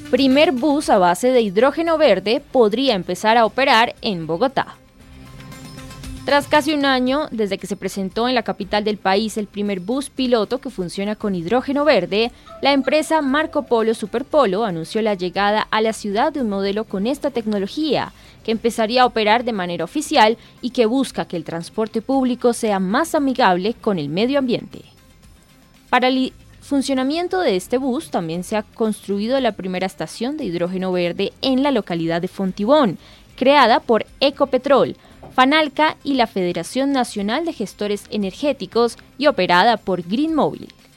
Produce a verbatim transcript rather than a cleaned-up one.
Primer bus a base de hidrógeno verde podría empezar a operar en Bogotá. Tras casi un año desde que se presentó en la capital del país el primer bus piloto que funciona con hidrógeno verde, la empresa Marco Polo Superpolo anunció la llegada a la ciudad de un modelo con esta tecnología, que empezaría a operar de manera oficial y que busca que el transporte público sea más amigable con el medio ambiente. Para el funcionamiento de este bus también se ha construido la primera estación de hidrógeno verde en la localidad de Fontibón, creada por Ecopetrol, Fanalca y la Federación Nacional de Gestores Energéticos y operada por Green Móvil.